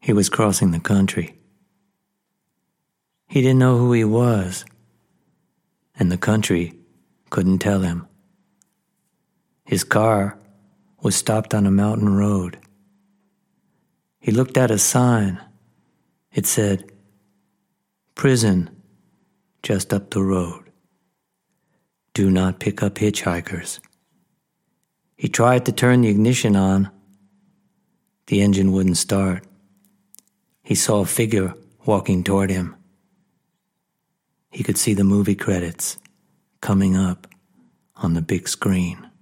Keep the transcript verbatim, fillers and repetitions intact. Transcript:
He was crossing the country. He didn't know who he was, and the country couldn't tell him. His car was stopped on a mountain road. He looked at a sign. It said, "Prison just up the road. Do not pick up hitchhikers." He tried to turn the ignition on. The engine wouldn't start. He saw a figure walking toward him. He could see the movie credits coming up on the big screen.